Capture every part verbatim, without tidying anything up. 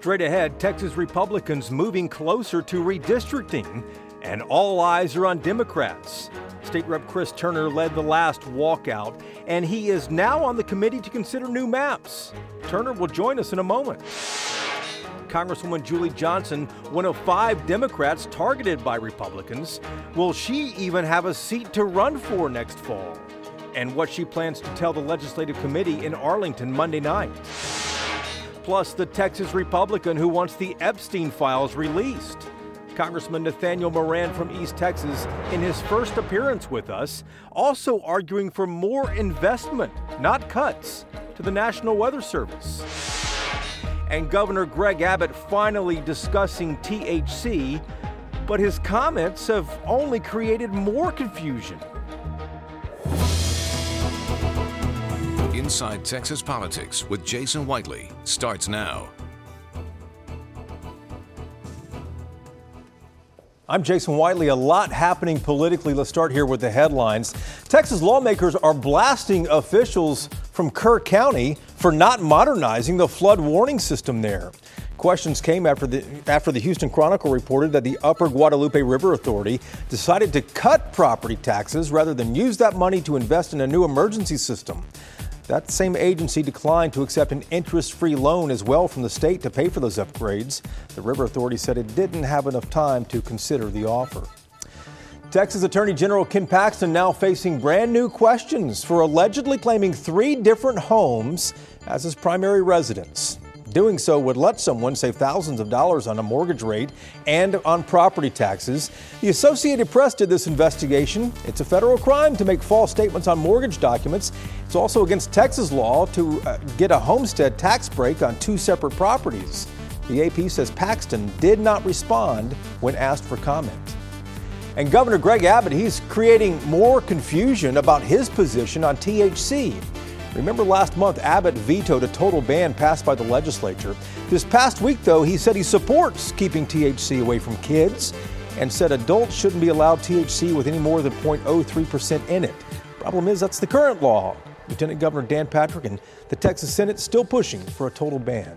Straight ahead, Texas Republicans moving closer to redistricting, and all eyes are on Democrats. State Rep Chris Turner led the last walkout, and he is now on the committee to consider new maps. Turner will join us in a moment. Congresswoman Julie Johnson, one of five Democrats targeted by Republicans. Will she even have a seat to run for next fall? And what she plans to tell the Legislative Committee in Arlington Monday night. Plus, the Texas Republican who wants the Epstein files released. Congressman Nathaniel Moran from East Texas, in his first appearance with us, also arguing for more investment, not cuts, to the National Weather Service. And Governor Greg Abbott finally discussing T H C, but his comments have only created more confusion. Inside Texas Politics with Jason Whiteley starts now. I'm Jason Whiteley. A lot happening politically. Let's start here with the headlines. Texas lawmakers are blasting officials from Kerr County for not modernizing the flood warning system there. Questions came after the after the Houston Chronicle reported that the Upper Guadalupe River Authority decided to cut property taxes rather than use that money to invest in a new emergency system. That same agency declined to accept an interest-free loan as well from the state to pay for those upgrades. The River Authority said it didn't have enough time to consider the offer. Texas Attorney General Ken Paxton now facing brand new questions for allegedly claiming three different homes as his primary residence. Doing so would let someone save thousands of dollars on a mortgage rate and on property taxes. The Associated Press did this investigation. It's a federal crime to make false statements on mortgage documents. It's also against Texas law to uh, get a homestead tax break on two separate properties. The A P says Paxton did not respond when asked for comment. And Governor Greg Abbott, he's creating more confusion about his position on T H C. Remember last month, Abbott vetoed a total ban passed by the legislature. This past week, though, he said he supports keeping T H C away from kids and said adults shouldn't be allowed T H C with any more than zero point zero three percent in it. Problem is, that's the current law. Lieutenant Governor Dan Patrick and the Texas Senate still pushing for a total ban.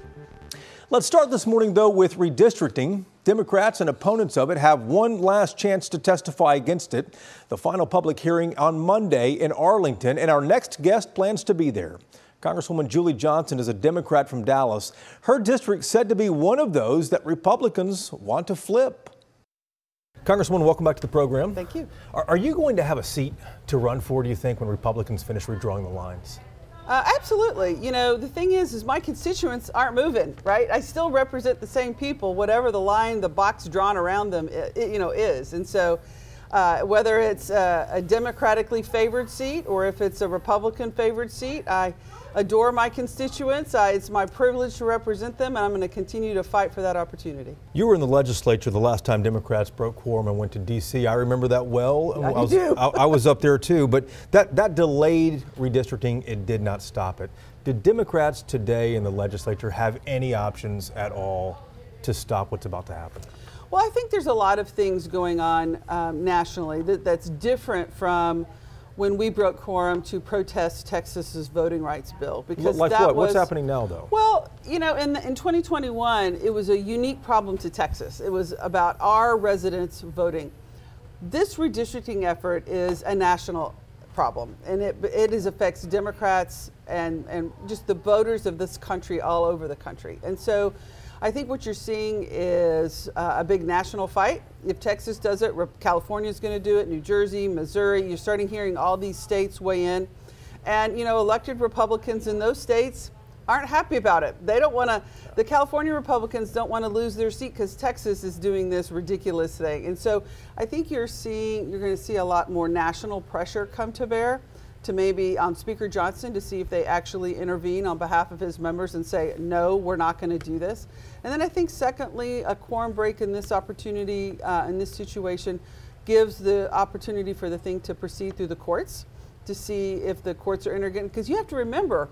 Let's start this morning, though, with redistricting. Democrats and opponents of it have one last chance to testify against it. The final public hearing on Monday in Arlington, and our next guest plans to be there. Congresswoman Julie Johnson is a Democrat from Dallas. Her district said to be one of those that Republicans want to flip. Congresswoman, welcome back to the program. Thank you. Are, are you going to have a seat to run for, do you think, when Republicans finish redrawing the lines? Uh, absolutely. You know, the thing is, is my constituents aren't moving, right? I still represent the same people, whatever the line, the box drawn around them, it, it, you know, is. And so uh, whether it's a, a Democratically favored seat or if it's a Republican favored seat, I adore my constituents. I, it's my privilege to represent them, and I'm going to continue to fight for that opportunity. You were in the legislature the last time Democrats broke quorum and went to D C. I remember that well. Yeah, I, was, you do. I, I was up there too, but that, that delayed redistricting. It did not stop it. Did Democrats today in the legislature have any options at all to stop what's about to happen? Well, I think there's a lot of things going on um, nationally that, that's different from when we broke quorum to protest Texas's voting rights bill. Because like that what? was, What's happening now, though? Well, you know, in, in twenty twenty-one, it was a unique problem to Texas. It was about our residents voting. This redistricting effort is a national problem, and it it is affects Democrats and, and just the voters of this country all over the country. And so I think what you're seeing is uh, a big national fight. If Texas does it, California is going to do it, New Jersey, Missouri. You're starting hearing all these states weigh in. And, you know, elected Republicans in those states aren't happy about it. They don't want to, the California Republicans don't want to lose their seat because Texas is doing this ridiculous thing. And so I think you're seeing, you're going to see a lot more national pressure come to bear to maybe um, Speaker Johnson to see if they actually intervene on behalf of his members and say, no, we're not going to do this. And then I think secondly, a quorum break in this opportunity, uh, in this situation, gives the opportunity for the thing to proceed through the courts to see if the courts are intervening. Because you have to remember,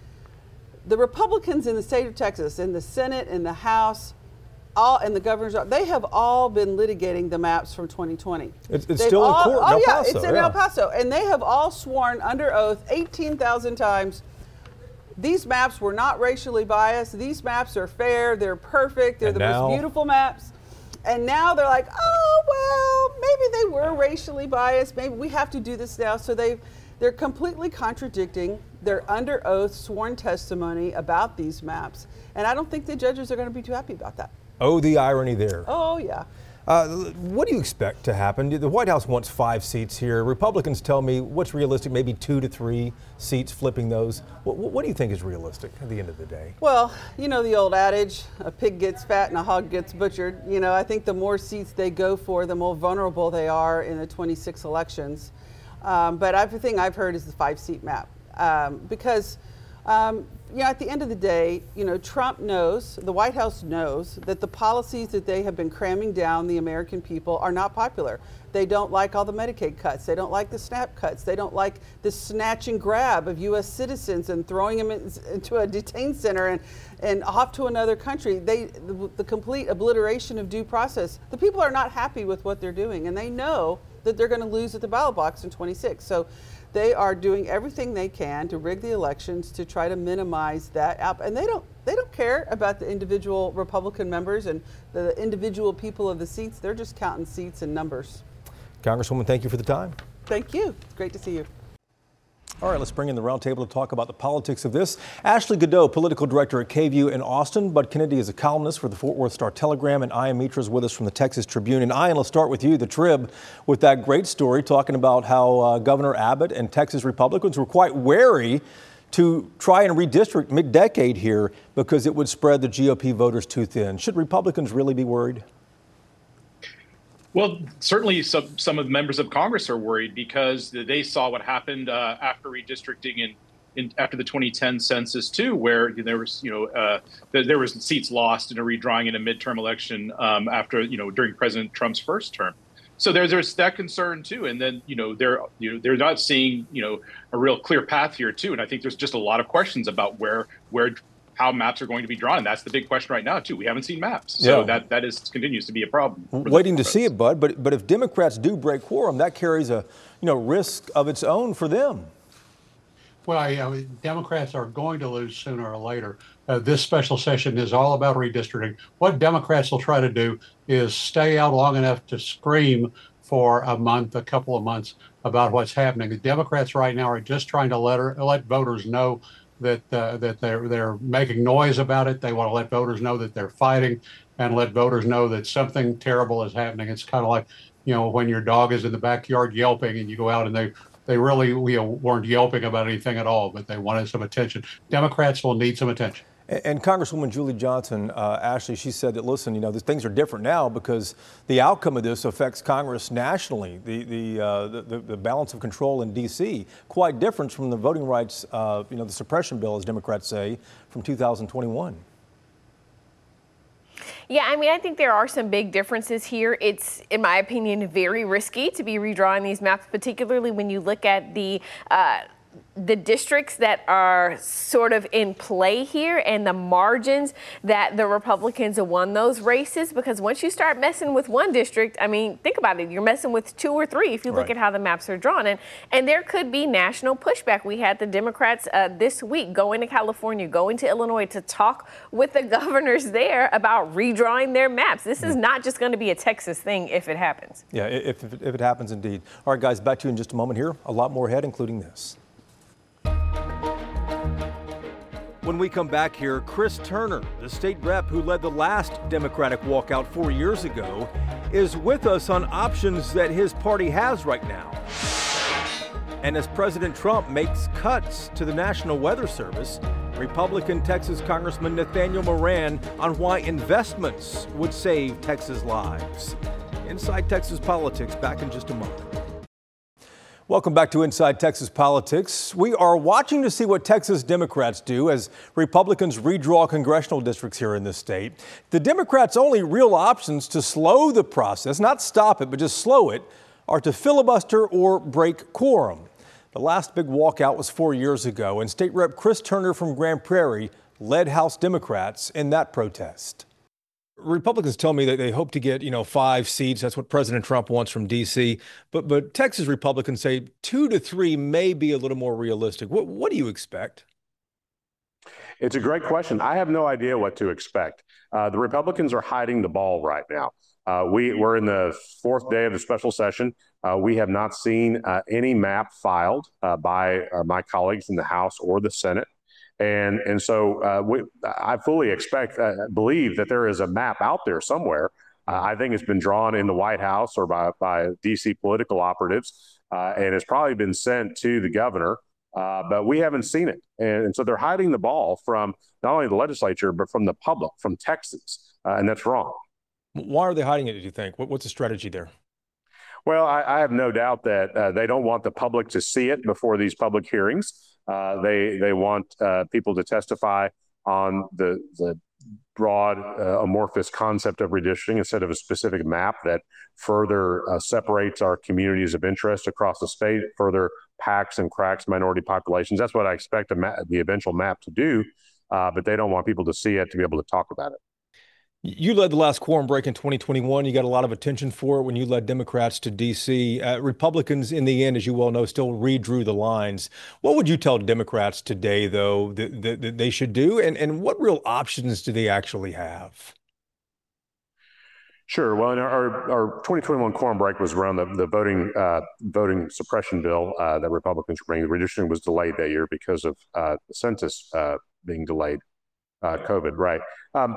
the Republicans in the state of Texas, in the Senate, in the House, all and the governor's, they have all been litigating the maps from twenty twenty. It's, it's still all, in court in oh El yeah, Paso. it's in yeah. El Paso. And they have all sworn under oath eighteen thousand times, These maps were not racially biased. These maps are fair. They're perfect. They're And the now- most beautiful maps. And now they're like, oh, well, maybe they were racially biased. Maybe we have to do this now. So they, they're completely contradicting their under oath sworn testimony about these maps. And I don't think the judges are going to be too happy about that. Oh, the irony there. Oh, yeah. Uh, what do you expect to happen? The White House wants five seats here. Republicans tell me what's realistic, maybe two to three seats, flipping those. What, what do you think is realistic at the end of the day? Well, you know the old adage, a pig gets fat and a hog gets butchered. You know, I think the more seats they go for, the more vulnerable they are in the twenty-six elections. Um, but everything I've heard is the five-seat map. Um, because, um, you know, at the end of the day, you know, Trump knows, the White House knows that the policies that they have been cramming down the American people are not popular. They don't like all the Medicaid cuts. They don't like the SNAP cuts. They don't like the snatch and grab of U S citizens and throwing them in, into a detain center and, and off to another country. They, the, the complete obliteration of due process. The people are not happy with what they're doing, and they know that they're going to lose at the ballot box in twenty-six. So they are doing everything they can to rig the elections to try to minimize that out. And they don't they don't care about the individual Republican members and the individual people of the seats. They're just counting seats and numbers. Congresswoman, thank you for the time. Thank you. It's great to see you. All right, let's bring in the roundtable to talk about the politics of this. Ashley Godot, political director at K V U in Austin. Bud Kennedy is a columnist for the Fort Worth Star-Telegram, and Ian Mitra is with us from the Texas Tribune. And Ian, let's start with you, the Trib, with that great story talking about how uh, Governor Abbott and Texas Republicans were quite wary to try and redistrict mid-decade here because it would spread the G O P voters too thin. Should Republicans really be worried? Well, certainly some, some of the members of Congress are worried because they saw what happened uh, after redistricting in, in after the twenty ten census too, where there was, you know, uh, there, there was seats lost in a redrawing in a midterm election um, after, you know, during President Trump's first term. So there's there's that concern too, and then you know they're you know they're not seeing you know a real clear path here too, and I think there's just a lot of questions about where where. how maps are going to be drawn. And that's the big question right now, too. We haven't seen maps. So Yeah. that, that is continues to be a problem. Waiting to see it, Bud. But, but if Democrats do break quorum, that carries a you know risk of its own for them. Well, you know, Democrats are going to lose sooner or later. Uh, this special session is all about redistricting. What Democrats will try to do is stay out long enough to scream for a month, a couple of months about what's happening. The Democrats right now are just trying to let her, let voters know that uh, that they're they're making noise about it. They want to let voters know that they're fighting and let voters know that something terrible is happening. It's kind of like, you know, when your dog is in the backyard yelping and you go out and they they really you know, weren't yelping about anything at all, but they wanted some attention. Democrats will need some attention. And, and Congresswoman Julie Johnson, uh, Ashley, she said that, listen, you know, these things are different now because the outcome of this affects Congress nationally, the the, uh, the, the balance of control in D C, quite different from the voting rights, uh, you know, the suppression bill, as Democrats say, from two thousand twenty-one. Yeah, I mean, I think there are some big differences here. It's, in my opinion, very risky to be redrawing these maps, particularly when you look at the uh, the districts that are sort of in play here and the margins that the Republicans have won those races, because once you start messing with one district, I mean, think about it, you're messing with two or three if you look Right. at how the maps are drawn. And, and there could be national pushback. We had the Democrats uh, this week going to California, going to Illinois to talk with the governors there about redrawing their maps. This is not just going to be a Texas thing if it happens. Yeah, if, if, if it happens indeed. All right, guys, back to you in just a moment here. A lot more ahead, including this. When we come back here, Chris Turner, the state rep who led the last Democratic walkout four years ago, is with us on options that his party has right now. And as President Trump makes cuts to the National Weather Service, Republican Texas Congressman Nathaniel Moran on why investments would save Texas lives. Inside Texas Politics, back in just a moment. Welcome back to Inside Texas Politics. We are watching to see what Texas Democrats do as Republicans redraw congressional districts here in this state. The Democrats' only real options to slow the process, not stop it, but just slow it, are to filibuster or break quorum. The last big walkout was four years ago, and State Rep Chris Turner from Grand Prairie led House Democrats in that protest. Republicans tell me that they hope to get, you know, five seats. That's what President Trump wants from D C. But but Texas Republicans say two to three may be a little more realistic. What what do you expect? It's a great question. I have no idea what to expect. Uh, the Republicans are hiding the ball right now. Uh, we, we're in the fourth day of the special session. Uh, we have not seen uh, any map filed uh, by uh, my colleagues in the House or the Senate. And, and so uh, we, I fully expect, uh, believe that there is a map out there somewhere. Uh, I think it's been drawn in the White House or by, by D C political operatives, uh, and it's probably been sent to the governor. Uh, but we haven't seen it. And, and so they're hiding the ball from not only the legislature, but from the public, from Texans. Uh, and that's wrong. Why are they hiding it, do you think? What, what's the strategy there? Well, I, I have no doubt that uh, they don't want the public to see it before these public hearings. Uh, they they want uh, people to testify on the, the broad uh, amorphous concept of redistricting instead of a specific map that further uh, separates our communities of interest across the state, further packs and cracks minority populations. That's what I expect a ma- the eventual map to do, uh, but they don't want people to see it to be able to talk about it. You led the last quorum break in twenty twenty-one. You got a lot of attention for it when you led Democrats to D C. Uh, Republicans, in the end, as you well know, still redrew the lines. What would you tell Democrats today, though, that, that, that they should do? And, and what real options do they actually have? Sure. Well, in our, our twenty twenty-one quorum break was around the, the voting uh, voting suppression bill uh, that Republicans were bringing. The redistricting was delayed that year because of uh, the census uh, being delayed, uh, COVID, right? Um,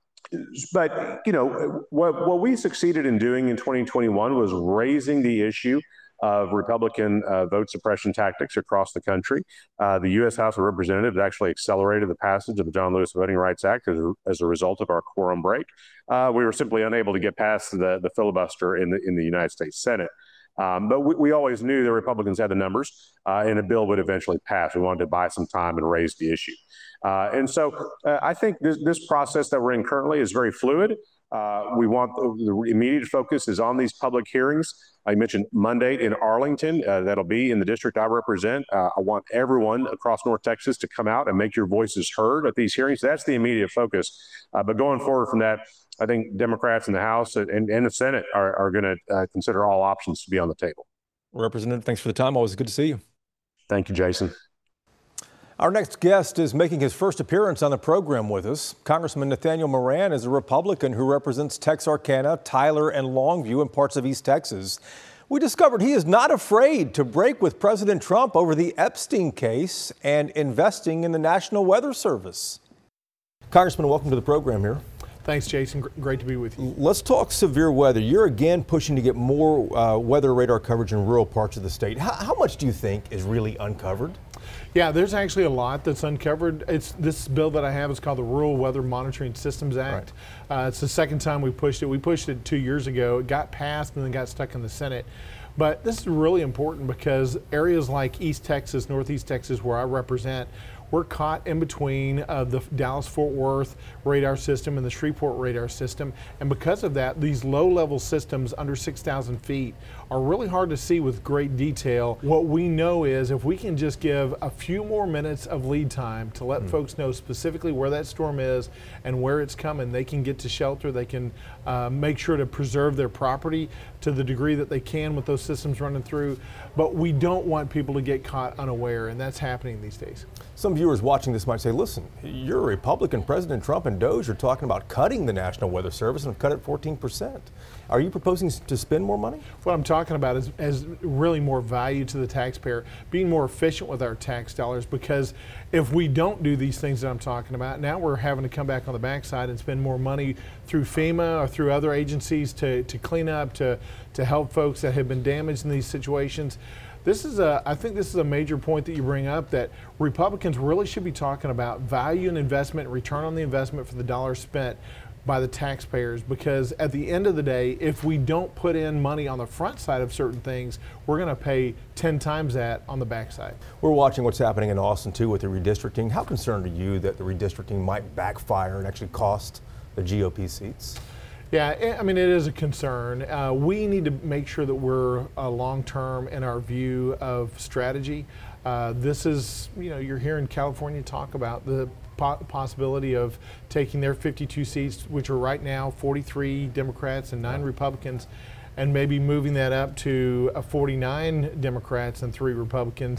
But, you know, what, what we succeeded in doing in twenty twenty-one was raising the issue of Republican uh, vote suppression tactics across the country. Uh, the U S House of Representatives actually accelerated the passage of the John Lewis Voting Rights Act as a, as a result of our quorum break. Uh, we were simply unable to get past the, the filibuster in the, in the United States Senate. Um, but we, we always knew the Republicans had the numbers uh, and a bill would eventually pass. We wanted to buy some time and raise the issue. Uh, and so uh, I think this, this process that we're in currently is very fluid. Uh, we want the, the immediate focus is on these public hearings. I mentioned Monday in Arlington. Uh, that'll be in the district I represent. Uh, I want everyone across North Texas to come out and make your voices heard at these hearings. That's the immediate focus. Uh, but going forward from that, I think Democrats in the House and, and the Senate are, are going to uh, consider all options to be on the table. Representative, thanks for the time. Always good to see you. Thank you, Jason. Our next guest is making his first appearance on the program with us. Congressman Nathaniel Moran is a Republican who represents Texarkana, Tyler, and Longview in parts of East Texas. We discovered he is not afraid to break with President Trump over the Epstein case and investing in the National Weather Service. Congressman, welcome to the program here. Thanks, Jason. Great to be with you. Let's talk severe weather. You're again pushing to get more uh, weather radar coverage in rural parts of the state. How, how much do you think is really uncovered? Yeah, there's actually a lot that's uncovered. It's this bill that I have is called the Rural Weather Monitoring Systems Act. Right. Uh, it's the second time we pushed it. We pushed it two years ago. It got passed and then got stuck in the Senate. But this is really important because areas like East Texas, Northeast Texas, where I represent, we're caught in between uh, the Dallas-Fort Worth radar system and the Shreveport radar system. And because of that, these low-level systems under six thousand feet are really hard to see with great detail. What we know is if we can just give a few more minutes of lead time to let mm. folks know specifically where that storm is and where it's coming, they can get to shelter, they can uh, make sure to preserve their property to the degree that they can with those systems running through. But we don't want people to get caught unaware, and that's happening these days. Some viewers watching this might say, listen, you're a Republican. President Trump and Doge are talking about cutting the National Weather Service and have cut it fourteen percent. Are you proposing to spend more money? What I'm talking about is, is really more value to the taxpayer, being more efficient with our tax dollars, because if we don't do these things that I'm talking about, now we're having to come back on the backside and spend more money through FEMA or through other agencies to, to clean up, to, to help folks that have been damaged in these situations. This is a, I think this is a major point that you bring up, that Republicans really should be talking about value and investment, return on the investment for the dollars spent by the taxpayers, because at the end of the day, if we don't put in money on the front side of certain things, we're going to pay ten times that on the back side. We're watching what's happening in Austin too with the redistricting. How concerned are you that the redistricting might backfire and actually cost the G O P seats? Yeah, I mean, it is a concern. Uh, we need to make sure that we're uh, long-term in our view of strategy. Uh, this is, you know, you're hearing California talk about the po- possibility of taking their fifty-two seats, which are right now forty-three Democrats and nine Republicans, and maybe moving that up to uh, forty-nine Democrats and three Republicans.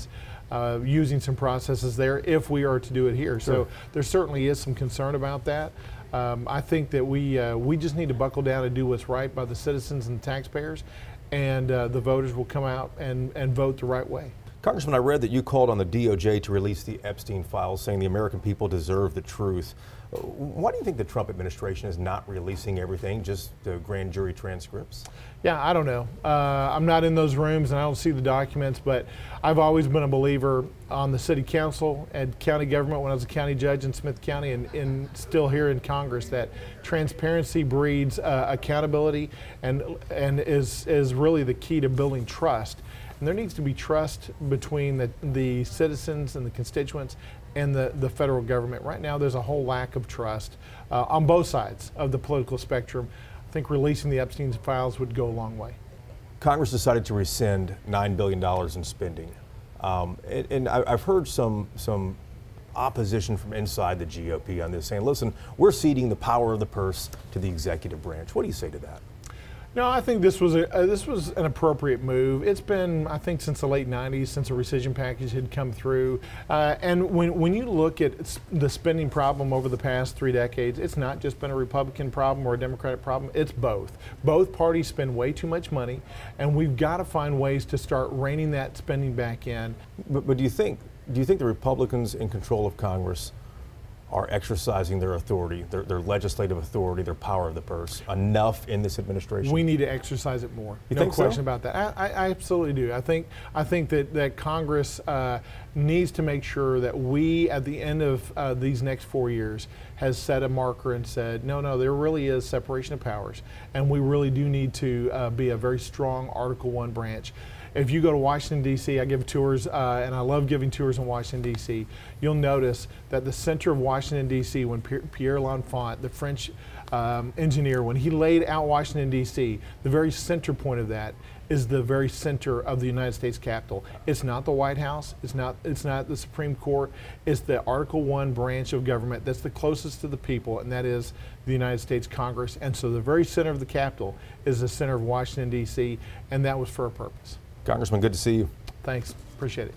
uh, using some processes there if we are to do it here. Sure. So there certainly is some concern about that. Um, I think that we uh, we just need to buckle down and do what's right by the citizens and the taxpayers, and uh, the voters will come out and, and vote the right way. Congressman, I read that you called on the D O J to release the Epstein files, saying the American people deserve the truth. Why do you think the Trump administration is not releasing everything, just the grand jury transcripts? Yeah, I don't know. Uh, I'm not in those rooms and I don't see the documents, but I've always been a believer on the city council and county government when I was a county judge in Smith County, and, and still here in Congress, that transparency breeds uh, accountability and and is is really the key to building trust. And there needs to be trust between the, the citizens and the constituents and the, the federal government. Right now, there's a whole lack of trust uh, on both sides of the political spectrum. I think releasing the Epstein files would go a long way. Congress decided to rescind nine billion dollars in spending. Um, and and I, I've heard some, some opposition from inside the G O P on this, saying, listen, we're ceding the power of the purse to the executive branch. What do you say to that? No, I think this was a uh, this was an appropriate move. It's been, I think, since the late nineties, since a rescission package had come through. Uh, and when when you look at the spending problem over the past three decades, it's not just been a Republican problem or a Democratic problem. It's both. Both parties spend way too much money, and we've got to find ways to start reining that spending back in. But, but do you think do you think the Republicans in control of Congress are exercising their authority, their, their legislative authority, their power of the purse enough in this administration? We need to exercise it more. You no think question so? about that. I, I, I absolutely do. I think I think that that Congress uh, needs to make sure that we, at the end of uh, these next four years, has set a marker and said, no, no, there really is separation of powers, and we really do need to uh, be a very strong Article One branch. If you go to Washington, D C, I give tours, uh, and I love giving tours in Washington, D C, you'll notice that the center of Washington, D C, when Pierre L'Enfant, the French um, engineer, when he laid out Washington, D C, the very center point of that is the very center of the United States Capitol. It's not the White House, it's not, it's not the Supreme Court, it's the Article One branch of government that's the closest to the people, and that is the United States Congress. And so the very center of the Capitol is the center of Washington, D C, and that was for a purpose. Congressman, good to see you. Thanks. Appreciate it.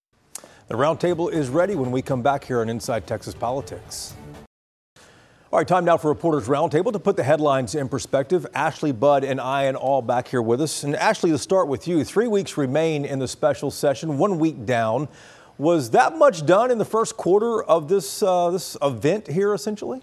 The roundtable is ready when we come back here on Inside Texas Politics. All right, time now for Reporters Roundtable to put the headlines in perspective. Ashley, Bud, and I and all back here with us. And Ashley, to start with you, three weeks remain in the special session, one week down. Was that much done in the first quarter of this uh, this event here, essentially?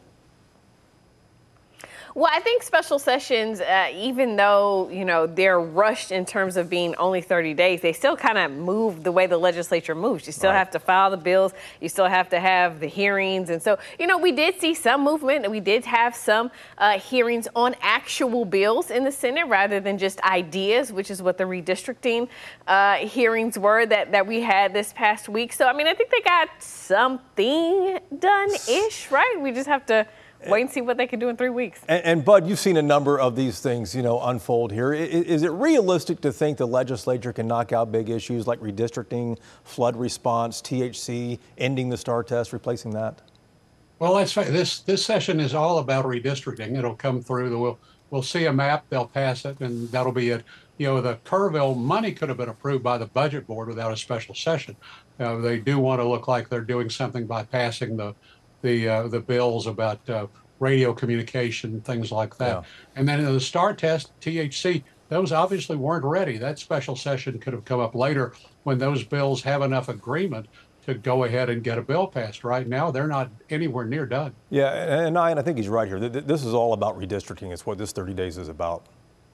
Well, I think special sessions, uh, even though, you know, they're rushed in terms of being only thirty days, they still kind of move the way the legislature moves. You still Right. have to file the bills. You still have to have the hearings. And so, you know, we did see some movement. We did have some uh, hearings on actual bills in the Senate rather than just ideas, which is what the redistricting uh, hearings were that, that we had this past week. So, I mean, I think they got something done-ish, right? We just have to wait and see what they can do in three weeks. And, and Bud, you've seen a number of these things, you know, unfold here. Is, is it realistic to think the legislature can knock out big issues like redistricting, flood response, T H C, ending the STAR test, replacing that? Well, let's face this this session is all about redistricting. It'll come through. The, we'll we'll see a map. They'll pass it, and that'll be it. You know, the Kerrville money could have been approved by the budget board without a special session. Uh, they do want to look like they're doing something by passing the the uh, the bills about uh, radio communication, things like that. Yeah. And then in the STAR test, T H C, those obviously weren't ready. That special session could have come up later when those bills have enough agreement to go ahead and get a bill passed. Right now, they're not anywhere near done. Yeah, and I, and I think he's right here. This is all about redistricting. It's what this thirty days is about.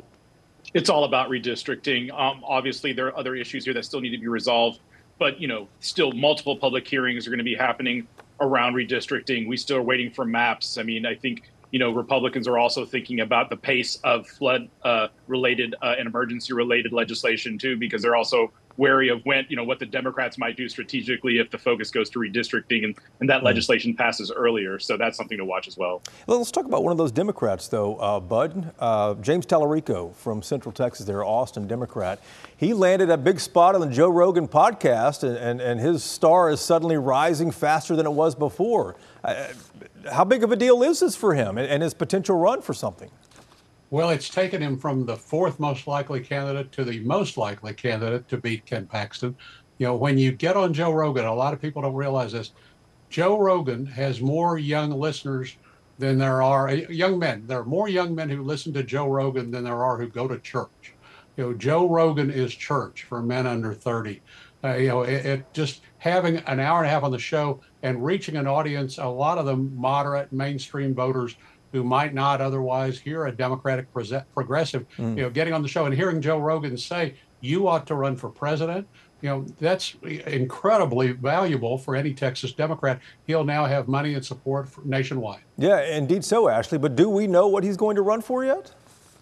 It's all about redistricting. Um, obviously, there are other issues here that still need to be resolved, but, you know, still multiple public hearings are going to be happening around redistricting. We still are waiting for maps. I mean, I think, you know, Republicans are also thinking about the pace of flood uh, related uh, and emergency related legislation, too, because they're also wary of when, you know, what the Democrats might do strategically if the focus goes to redistricting and, and that mm. legislation passes earlier. So that's something to watch as well. Well, let's talk about one of those Democrats, though, uh, Bud. Uh, James Tallarico from Central Texas, there, Austin Democrat. He landed a big spot on the Joe Rogan podcast, and, and, and his star is suddenly rising faster than it was before. Uh, how big of a deal is this for him and, and his potential run for something? Well, it's taken him from the fourth most likely candidate to the most likely candidate to beat Ken Paxton. You know, when you get on Joe Rogan, a lot of people don't realize this. Joe Rogan has more young listeners than there are young men. There are more young men who listen to Joe Rogan than there are who go to church. You know, Joe Rogan is church for men under thirty. Uh, you know, it, it just having an hour and a half on the show and reaching an audience, a lot of them moderate mainstream voters who might not otherwise hear a Democratic progressive, mm. you know, getting on the show and hearing Joe Rogan say, you ought to run for president. You know, that's incredibly valuable for any Texas Democrat. He'll now have money and support for nationwide. Yeah, indeed so, Ashley. But do we know what he's going to run for yet?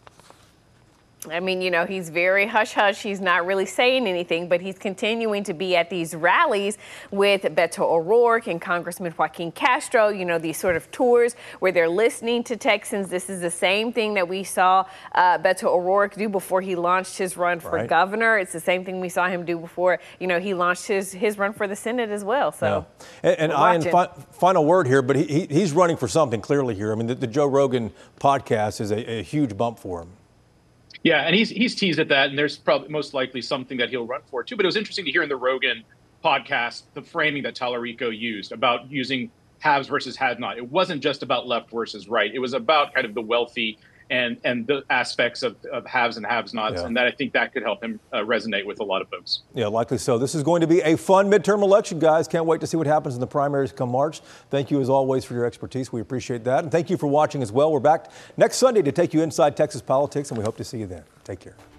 I mean, you know, he's very hush-hush. He's not really saying anything, but he's continuing to be at these rallies with Beto O'Rourke and Congressman Joaquin Castro, you know, these sort of tours where they're listening to Texans. This is the same thing that we saw uh, Beto O'Rourke do before he launched his run for right. governor. It's the same thing we saw him do before, you know, he launched his, his run for the Senate as well. So, yeah. And, and Ian, fi- final word here, but he, he, he's running for something clearly here. I mean, the, the Joe Rogan podcast is a, a huge bump for him. Yeah, and he's he's teased at that, and there's probably most likely something that he'll run for too. But it was interesting to hear in the Rogan podcast the framing that Tallarico used about using haves versus have not. It wasn't just about left versus right. It was about kind of the wealthy and and the aspects of, of haves and haves nots, yeah. and that I think that could help him uh, resonate with a lot of folks. Yeah, likely so. This is going to be a fun midterm election, guys. Can't wait to see what happens in the primaries come March. Thank you, as always, for your expertise. We appreciate that. And thank you for watching as well. We're back next Sunday to take you inside Texas politics, and we hope to see you then. Take care.